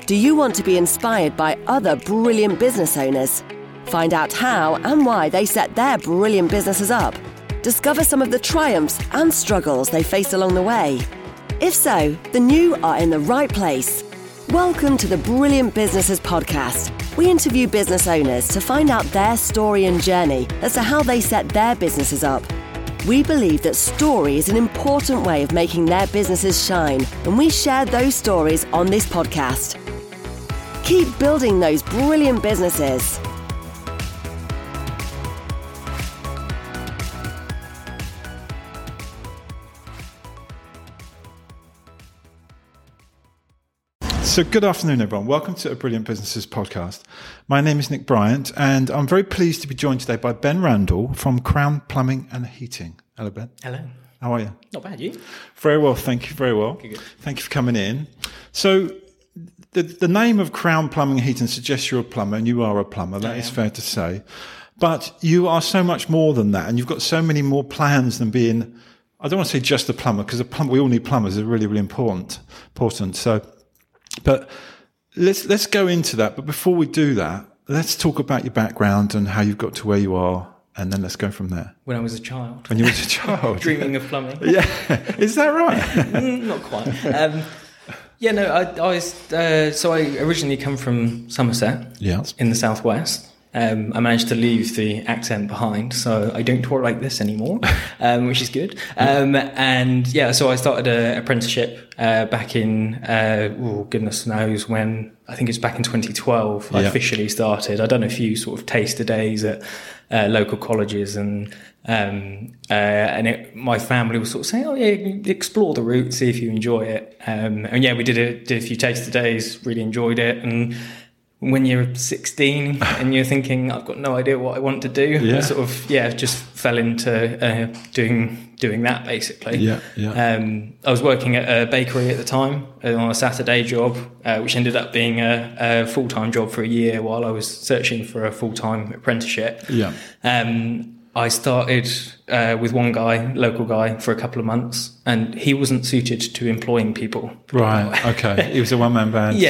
Do you want to be inspired by other brilliant business owners? Find out how and why they set their brilliant businesses up. Discover some of the triumphs and struggles they faced along the way. If so, then you are in the right place. Welcome to the Brilliant Businesses Podcast. We interview business owners to find out their story and journey as to how they set their businesses up. We believe that story is an important way of making their businesses shine, and we share those stories on this podcast. Keep building those brilliant businesses. So good afternoon, everyone. Welcome to a Brilliant Businesses podcast. My name is Nick Bryant, and I'm very pleased to be joined today by Ben Randall from Crown Plumbing and Heating. Hello, Ben. Hello. How are you? Not bad, you? Very well, thank you. Very well. Good. Thank you for coming in. So the name of Crown Plumbing and Heating suggests you're a plumber, and you are a plumber. That is fair to say. But you are so much more than that, and you've got so many more plans than being, I don't want to say just a plumber, because we all need plumbers. They're really, really important. But let's go into that. But before we do that, let's talk about your background and how you've got to where you are, and then let's go from there. When I was a child. When you were a child. Dreaming of plumbing. Yeah. Is that right? Not quite. I originally come from Somerset. Yes. In the southwest. I managed to leave the accent behind, so I don't talk like this anymore, which is good. So I started an apprenticeship back in, goodness knows when. I think it's back in 2012. I officially started. I'd done a few sort of taster days at local colleges, and my family was sort of saying, "Oh yeah, explore the route, see if you enjoy it." We did a few taster days, really enjoyed it, and when you're 16 and you're thinking, I've got no idea what I want to do, I sort of, just fell into doing that, basically. I was working at a bakery at the time on a Saturday job, which ended up being a full-time job for a year while I was searching for a full-time apprenticeship. I started with one guy, local guy, for a couple of months, and he wasn't suited to employing people. Right. Okay. He was a one-man band.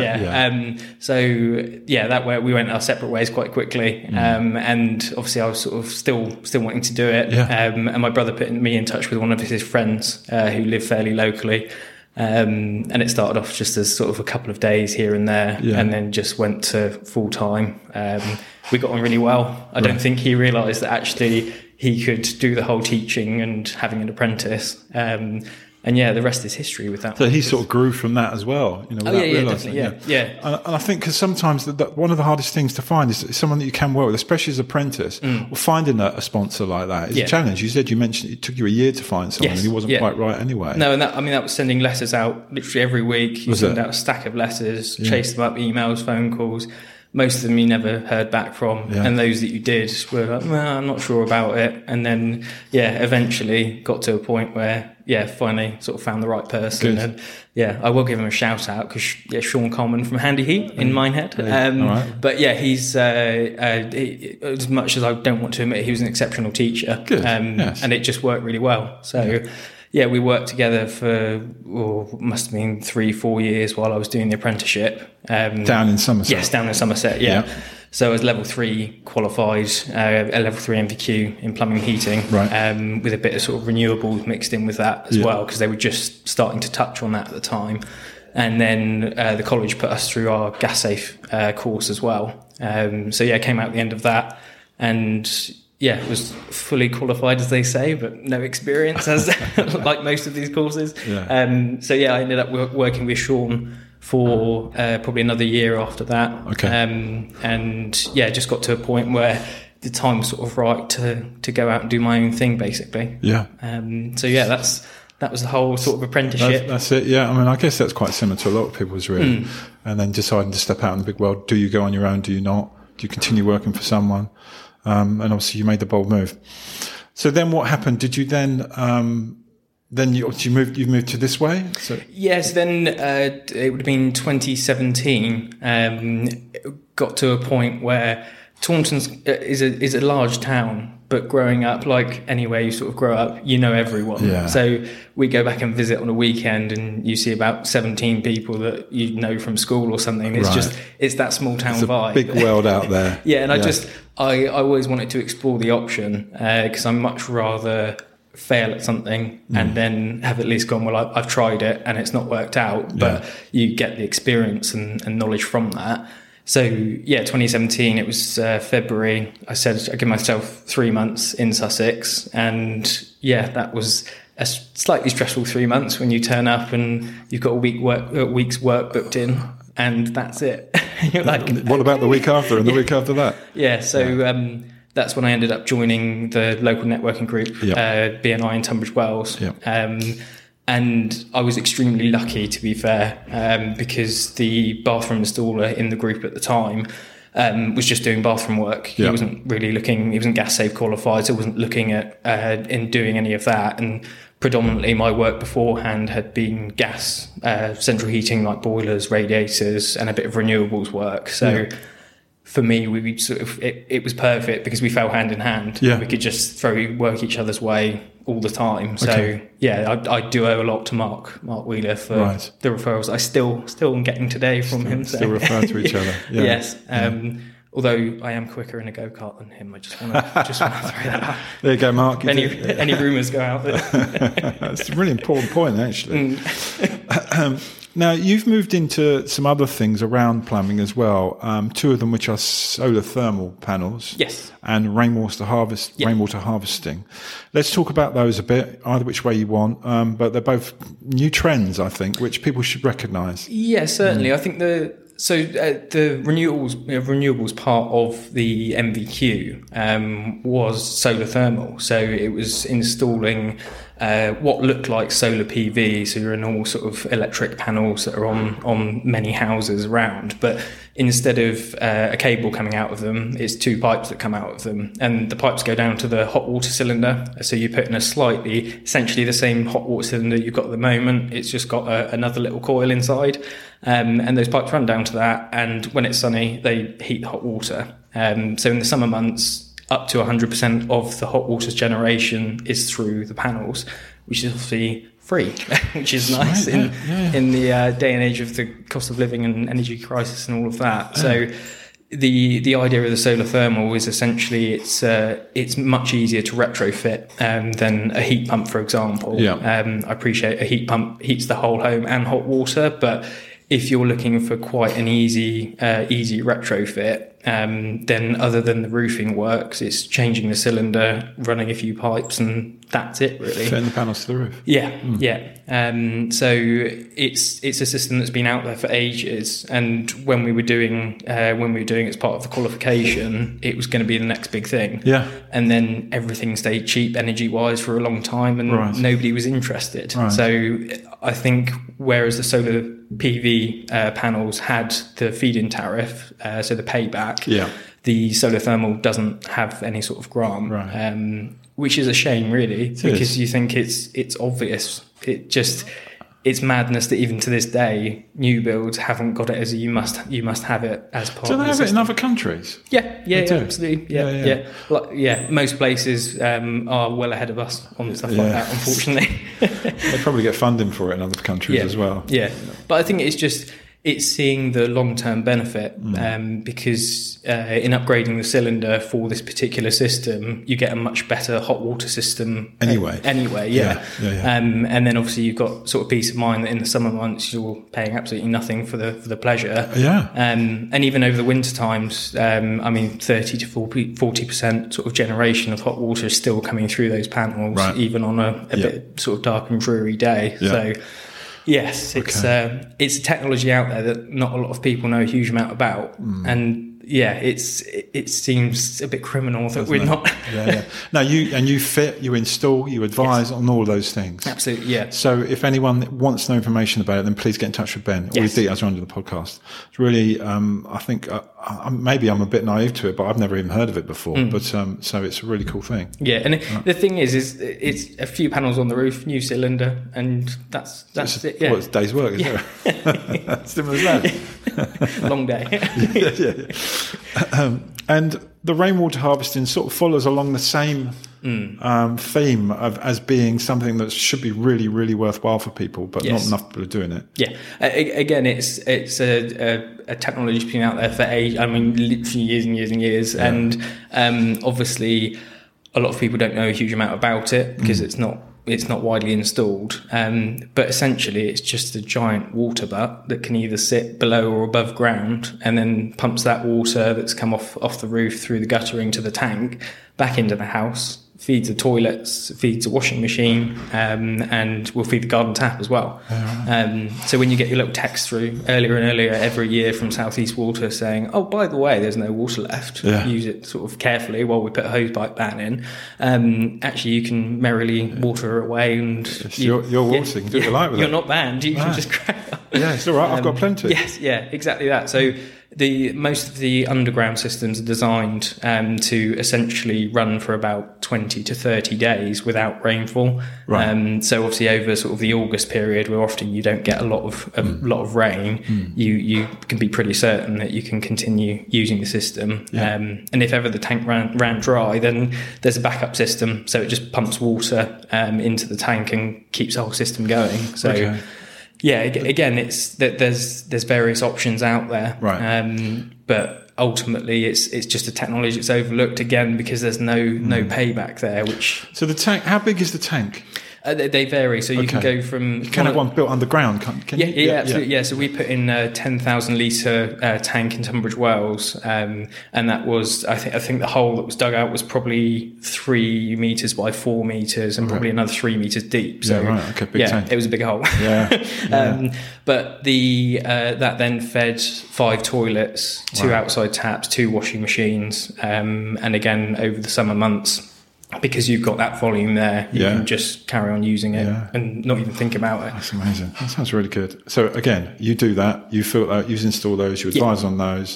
That way we went our separate ways quite quickly. And obviously I was sort of still wanting to do it. And my brother put me in touch with one of his friends who lived fairly locally. And it started off just as sort of a couple of days here and there, and then just went to full time. We got on really well. I don't think he realised that actually he could do the whole teaching and having an apprentice. The rest is history with that. So he sort of grew from that as well, without realising. Definitely. And I think because sometimes one of the hardest things to find is someone that you can work with, especially as an apprentice. Or finding a sponsor like that is a challenge. You mentioned it took you a year to find someone, and he wasn't quite right anyway. No, and that was sending letters out literally every week. You send out a stack of letters, chase them up, emails, phone calls. Most of them you never heard back from, and those that you did were like, well, I'm not sure about it. And then, eventually got to a point where, finally sort of found the right person. Good. And I will give him a shout out because, Sean Coleman from Handy Heat in Minehead. Right. But he's, as much as I don't want to admit, he was an exceptional teacher. Good. And it just worked really well. So, we worked together for, must have been 3-4 years while I was doing the apprenticeship. Down in Somerset? Yes, down in Somerset, So I was level 3 qualified, a level 3 MVQ in plumbing and heating, with a bit of sort of renewables mixed in with that as well, because they were just starting to touch on that at the time. And then the college put us through our gas safe course as well. I came out at the end of that, and was fully qualified, as they say, but no experience, as like most of these courses. I ended up working with Sean for probably another year after that. Just got to a point where the time was sort of right to go out and do my own thing, basically. That was the whole sort of apprenticeship. That's it. I mean, I guess that's quite similar to a lot of people's really. And then deciding to step out in the big world. Do you go on your own? Do you not? Do you continue working for someone? And obviously you made the bold move. So then what happened? Did you then you've moved to this way? So yes, then it would have been 2017. Got to a point where Taunton is a large town, but growing up, like anywhere you sort of grow up, you know everyone. Yeah. So we go back and visit on a weekend and you see about 17 people that you know from school or something. It's Right. it's that small town It's a vibe. big world out there. Yeah, and I always wanted to explore the option because I'd much rather fail at something and then have at least gone, well, I've tried it and it's not worked out, but you get the experience and knowledge from that. So 2017, it was February. I said I'd give myself 3 months in Sussex, and that was a slightly stressful 3 months when you turn up and you've got a week's work booked in, and that's it. You're like, What about the week after and the week after that? Yeah, so that's when I ended up joining the local networking group, BNI in Tunbridge Wells. And I was extremely lucky, to be fair, because the bathroom installer in the group at the time was just doing bathroom work. He wasn't really looking, he wasn't gas safe qualified, so wasn't looking at in doing any of that. And predominantly my work beforehand had been gas, central heating like boilers, radiators, and a bit of renewables work. So for me, we sort of it was perfect because we fell hand in hand. Yeah. We could just throw work each other's way all the time. So I do owe a lot to Mark Wheeler for the referrals I still am getting today from him. Still refer to each other. Yeah. Yes. Although I am quicker in a go-kart than him, I just want to throw that out. There you go, Mark. Any rumours go out there. That's a really important point, actually. Now, you've moved into some other things around plumbing as well, two of them which are solar thermal panels and rainwater harvesting. Let's talk about those a bit, either which way you want, but they're both new trends, I think, which people should recognise. Yeah, certainly. I think the renewables part of the MVQ was solar thermal. So it was installing what looked like solar PV, so your normal sort of electric panels that are on many houses around. But instead of a cable coming out of them, it's two pipes that come out of them. And the pipes go down to the hot water cylinder. So you put in essentially the same hot water cylinder you've got at the moment. It's just got another little coil inside. And those pipes run down to that. And when it's sunny, they heat the hot water. So in the summer months, up to 100% of the hot water generation is through the panels, which is obviously free, which is nice in the day and age of the cost of living and energy crisis and all of that. So the idea of the solar thermal is essentially it's much easier to retrofit than a heat pump, for example. I appreciate a heat pump heats the whole home and hot water, but if you're looking for quite an easy retrofit, then other than the roofing works, it's changing the cylinder, running a few pipes, and that's it, really. Fitting the panels to the roof. So it's a system that's been out there for ages, and when we were doing it as part of the qualification, it was going to be the next big thing. And then everything stayed cheap energy-wise for a long time, and nobody was interested. So I think whereas the solar PV panels had the feed-in tariff, so the payback, the solar thermal doesn't have any sort of grant, which is a shame, really, because you think it's obvious. It's madness that even to this day, new builds haven't got it as you must have it as part. Do of they the have system. it in other countries? Absolutely. Most places are well ahead of us on stuff like that, unfortunately. They probably get funding for it in other countries as well. But I think it's seeing the long-term benefit because in upgrading the cylinder for this particular system, you get a much better hot water system anyway. And then obviously you've got sort of peace of mind that in the summer months you're paying absolutely nothing for the pleasure. And even over the winter times, 30 to 40% sort of generation of hot water is still coming through those panels, even on a bit sort of dark and dreary day. So yes, it's a technology out there that not a lot of people know a huge amount about, and it seems a bit criminal that we're not. No, you fit, you install, you advise on all those things. Absolutely, So if anyone wants no information about it, then please get in touch with Ben. All his details are under the podcast. It's really, I think maybe I'm a bit naive to it, but I've never even heard of it before. But so it's a really cool thing. And the thing is it's a few panels on the roof, new cylinder, and that's it. Well, it's a day's work, isn't it? Simple as that. Long day. And the rainwater harvesting sort of follows along the same theme as being something that should be really, really worthwhile for people, but not enough people are doing it. Yeah. Again, it's a technology that's been out there for literally years and years and years. Yeah. And obviously, a lot of people don't know a huge amount about it because it's not widely installed. But essentially, it's just a giant water butt that can either sit below or above ground, and then pumps that water that's come off the roof through the guttering to the tank back into the house, feeds the toilets, feeds the washing machine, and will feed the garden tap as well. So when you get your little text through earlier and earlier every year from South East Water saying, oh, by the way, there's no water left, use it sort of carefully while we put a hose pipe ban in, actually you can merrily water away, and you're watering, do what you like with it. You're not banned, you can just crack on. Yeah, it's all right, I've got plenty. Yes, yeah, exactly that. So most of the underground systems are designed to essentially run for about 20 to 30 days without rainfall. Right. So obviously over sort of the August period, where often you don't get a lot of rain, you can be pretty certain that you can continue using the system. Yeah. And if ever the tank ran dry, then there's a backup system, so it just pumps water into the tank and keeps the whole system going. So. Okay. Yeah, again, it's that there's various options out there, right? But ultimately, it's just a technology that's overlooked again because there's no payback there. So the tank, how big is the tank? They vary, so you can go from... You can have one built underground, can you? Yeah, absolutely. Yeah, so we put in a 10,000 litre tank in Tunbridge Wells, and that was, I think the hole that was dug out was probably 3 metres by 4 metres and probably another 3 metres deep. So, big tank. It was a big hole. Yeah. But that then fed 5 toilets, 2 outside taps, 2 washing machines, and again, over the summer months, because you've got that volume there, you can just carry on using it and not even think about it. That's amazing. That sounds really good. So again, you do that, you filter, you install those, you advise on those.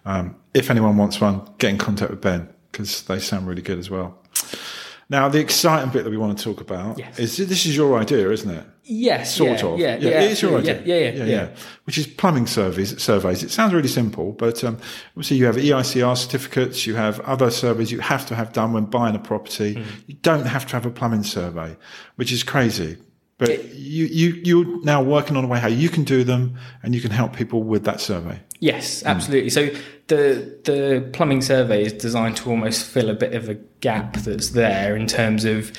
If anyone wants one, get in contact with Ben, because they sound really good as well. Now, the exciting bit that we want to talk about is this is your idea, isn't it? Yes. Sort of. Yeah, it is your idea. Yeah. Which is plumbing surveys. It sounds really simple, but obviously you have EICR certificates, you have other surveys you have to have done when buying a property. You don't have to have a plumbing survey, which is crazy. But you're now working on a way how you can do them and you can help people with that survey. Yes, absolutely. So the plumbing survey is designed to almost fill a bit of a gap that's there in terms of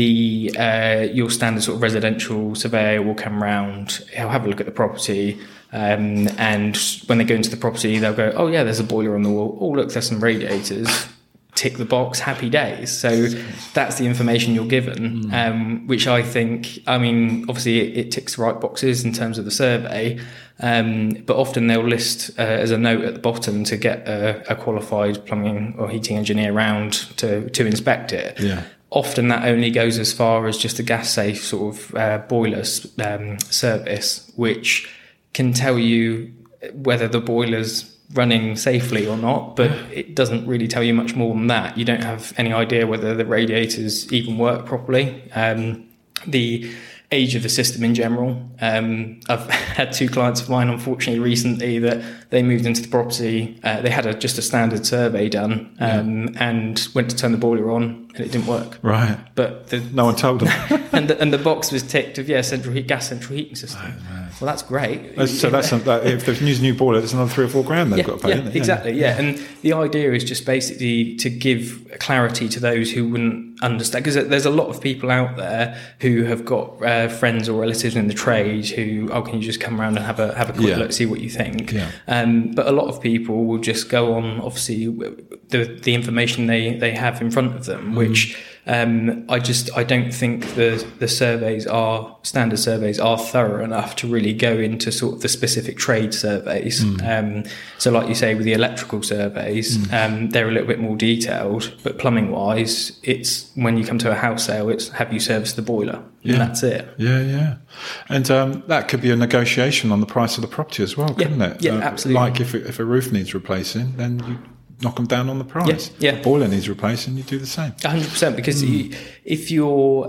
your standard sort of residential surveyor will come round, he'll have a look at the property, and when they go into the property, they'll go, oh yeah, there's a boiler on the wall. Oh look, there's some radiators. Tick the box, happy days. So that's the information you're given, which I think, obviously it ticks the right boxes in terms of the survey, but often they'll list as a note at the bottom to get a qualified plumbing or heating engineer round to inspect it. Yeah. Often that only goes as far as just a gas safe sort of boiler service, which can tell you whether the boiler's running safely or not, but it doesn't really tell you much more than that. You don't have any idea whether the radiators even work properly. The age of the system in general. I've had 2 clients of mine, unfortunately, recently that they moved into the property. They had just a standard survey done and went to turn the boiler on and it didn't work. Right. But no one told them. and the box was ticked of gas central heating system. Oh, well, that's great. So if they're using a new boiler, it's another 3 or 4 grand they've got to pay, isn't it? Exactly, yeah. And the idea is just basically to give clarity to those who wouldn't understand, because there's a lot of people out there who have got friends or relatives in the trade who, can you just come around and have a quick look, see what you think. Yeah. But a lot of people will just go on, obviously, the information they have in front of them, which I don't think the standard surveys are thorough enough to really go into sort of the specific trade surveys. So like you say, with the electrical surveys, they're a little bit more detailed, but plumbing wise, it's when you come to a house sale, it's have you serviced the boiler? And that's it. Yeah. And that could be a negotiation on the price of the property as well, couldn't it? Yeah, absolutely. Like if a roof needs replacing, then you knock them down on the price. Yeah. Boiler needs replacing, you do the same. 100%, because if you're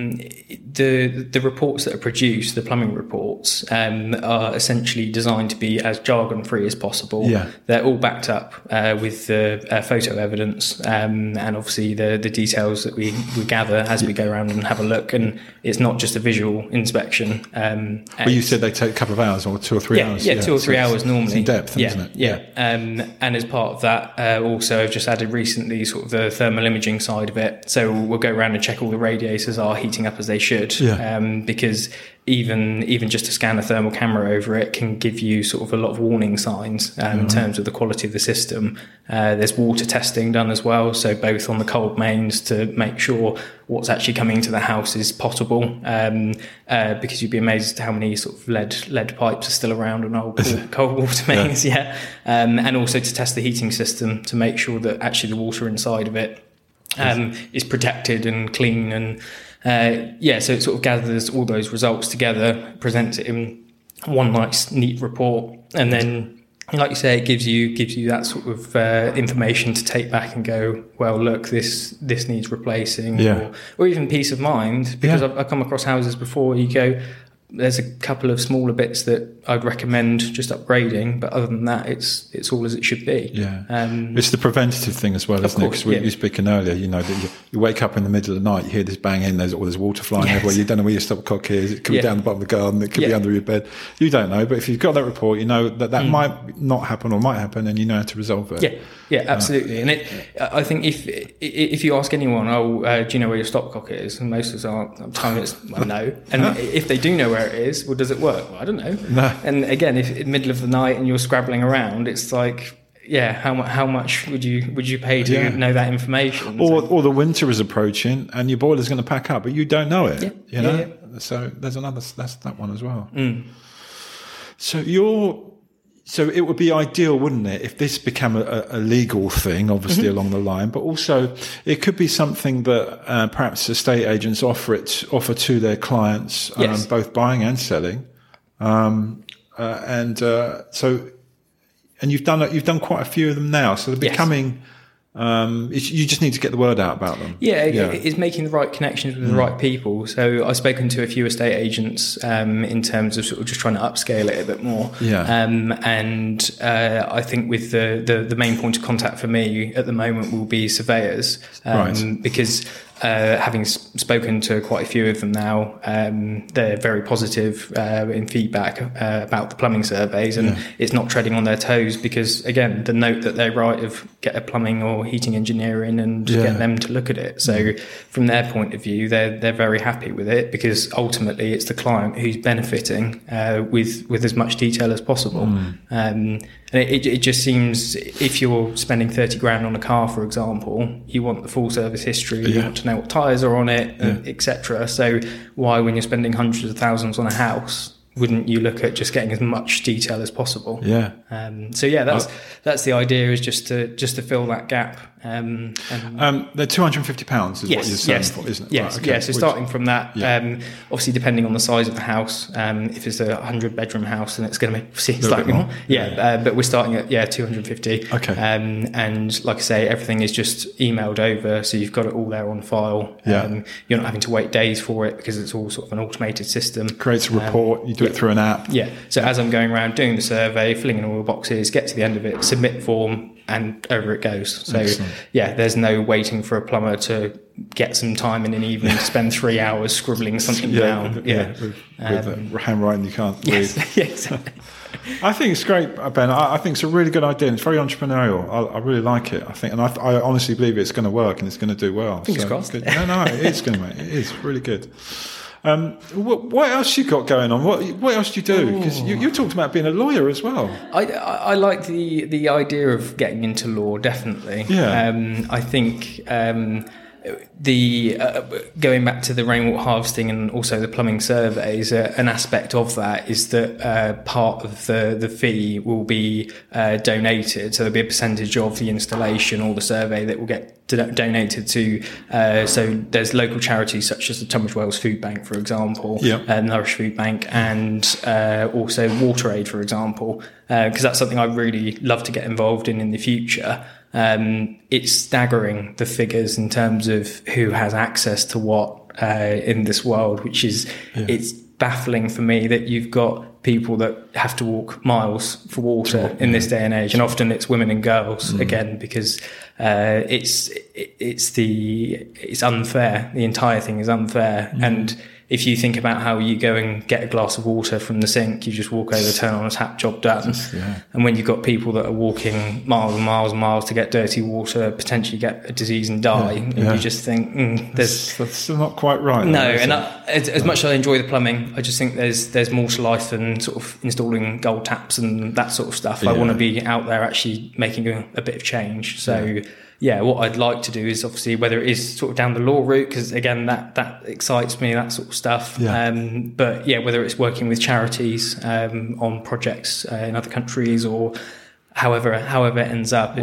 the reports that are produced, the plumbing reports, are essentially designed to be as jargon free as possible. Yeah. They're all backed up with the photo evidence, and obviously the details that we gather as we go around and have a look. And it's not just a visual inspection. Well, you said they take a couple of hours or 2 or 3 hours. Yeah, 2 or 3 hours normally. It's in depth, isn't it? Yeah. And as part of that, also I've just added recently sort of the thermal imaging side of it. So we'll go around and check all the radiators are heating up as they should. Because even just to scan a thermal camera over it can give you sort of a lot of warning signs in terms of the quality of the system. There's water testing done as well, so both on the cold mains to make sure what's actually coming into the house is potable, because you'd be amazed at how many sort of lead pipes are still around on old cold water mains. And also to test the heating system to make sure that actually the water inside of it is protected and clean. And so it sort of gathers all those results together, presents it in one nice neat report, and then, like you say, it gives you that sort of information to take back and go, well, look, this needs replacing, or even peace of mind, because I've come across houses before. You go, there's a couple of smaller bits that I'd recommend just upgrading, but other than that, it's all as it should be. It's the preventative thing as well, isn't it? Because you were speaking earlier, that you wake up in the middle of the night, you hear this banging, there's water flying everywhere, you don't know where your stopcock is, it could be down the bottom of the garden, it could be under your bed, you don't know, but if you've got that report, you know that might not happen or might happen, and you know how to resolve it. Absolutely. And I think if you ask anyone, do you know where your stopcock is, and most of us are telling it's no, and if they do know where it is, well, does it work? Well, I don't know. No. And again, if in the middle of the night and you're scrabbling around, it's like, how much would you pay to know that information? Or the winter is approaching and your boiler's going to pack up, but you don't know it. You know. So that's that one as well. So it would be ideal, wouldn't it, if this became a legal thing, obviously along the line, but also it could be something that perhaps estate agents offer to their clients, both buying and selling. And you've done quite a few of them now, so they're becoming. You just need to get the word out about them. It's making the right connections with the right people. So I've spoken to a few estate agents in terms of sort of just trying to upscale it a bit more. And I think with the main point of contact for me at the moment will be surveyors, because having spoken to quite a few of them now, they're very positive in feedback about the plumbing surveys, and it's not treading on their toes, because again, the note that they write of get a plumbing or heating engineer in and get them to look at it. So from their point of view, they're very happy with it, because ultimately it's the client who's benefiting with as much detail as possible. And it just seems, if you're spending 30 grand on a car, for example, you want the full service history, you want to know what tyres are on it, etc. So why, when you're spending hundreds of thousands on a house, wouldn't you look at just getting as much detail as possible? That's the idea, is just to fill that gap. They're £250 is what you're selling for, isn't it? Yes, right, okay. So starting from that, obviously depending on the size of the house, if it's a 100-bedroom house, then it's going to be slightly more. But we're starting at 250. Okay. And like I say, everything is just emailed over, so you've got it all there on file. You're not having to wait days for it, because it's all sort of an automated system. Creates a report. You do it through an app. So as I'm going around doing the survey, filling in all the boxes, get to the end of it, submit form, and over it goes. So Excellent. There's no waiting for a plumber to get some time in an evening to spend 3 hours scribbling something down. With handwriting you can't read. Exactly. I think it's great, Ben. I think it's a really good idea. And it's very entrepreneurial. I really like it. I think, and I honestly believe it's going to work and it's going to do well. Fingers crossed. No, it is going to, mate. It is really good. What else you got going on? What else do you do? Because you talked about being a lawyer as well. I like the idea of getting into law, definitely. I think the going back to the rainwater harvesting and also the plumbing surveys, an aspect of that is that part of the fee will be donated. So there'll be a percentage of the installation or the survey that will get donated to. So there's local charities such as the Tunbridge Wells Food Bank, for example, Nourish Food Bank, and also WaterAid, for example, because that's something I really love to get involved in the future. It's staggering, the figures in terms of who has access to what in this world, which is it's baffling for me that you've got people that have to walk miles for water in this day and age, and often it's women and girls again, because it's unfair. The entire thing is unfair. And if you think about how you go and get a glass of water from the sink, you just walk over, turn on a tap, job done. And when you've got people that are walking miles and miles and miles to get dirty water, potentially get a disease and die, and you just think, that's still not quite right. No, and as much as I enjoy the plumbing, I just think there's more to life than sort of installing gold taps and that sort of stuff. I want to be out there actually making a bit of change. So what I'd like to do is obviously, whether it is sort of down the law route, because again that excites me, that sort of stuff. But whether it's working with charities on projects in other countries, or however it ends up,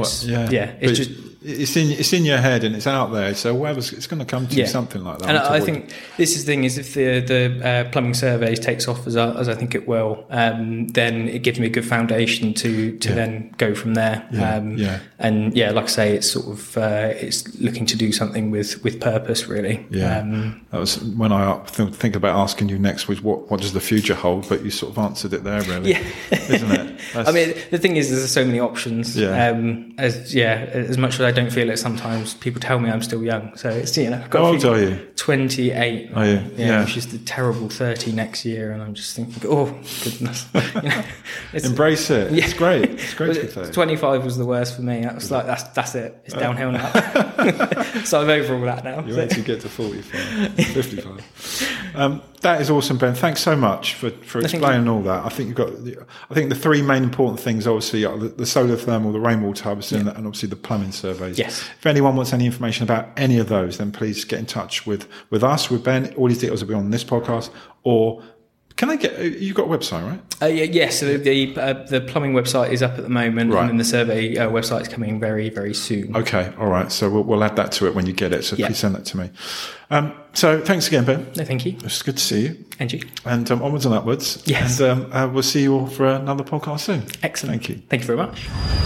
it's in your head and it's out there. So it's going to come to something like that. And I think this is the thing is, if the plumbing surveys takes off as I think it will, then it gives me a good foundation to then go from there. And like I say, it's sort of it's looking to do something with purpose, really. That was when I think about asking you next, was what does the future hold? But you sort of answered it there, really. Isn't it? I mean, the thing is, there's so many options. As much as I don't feel it, sometimes people tell me I'm still young. So it's, how old are you? 28. Are you? Which is the terrible 30 next year, and I'm just thinking, oh goodness. Embrace it. It's great. It's great to be 30. 25 was the worst for me. That was like that's it. It's downhill now. So I'm over all that now. You wait to get to 45, 55. That is awesome, Ben. Thanks so much for explaining all that. I think the three main important things, obviously, are the solar thermal, the rainwater harvesting, and obviously the plumbing surveys. Yes. If anyone wants any information about any of those, then please get in touch with us, with Ben. All these details will be on this podcast. Or can I get? You've got a website, right? Yes. So the plumbing website is up at the moment, right. And then the survey website is coming very, very soon. Okay. All right. So we'll add that to it when you get it. So please send that to me. So thanks again, Ben. No, thank you. It's good to see you. And you. And onwards and upwards. Yes. And we'll see you all for another podcast soon. Excellent. Thank you. Thank you very much.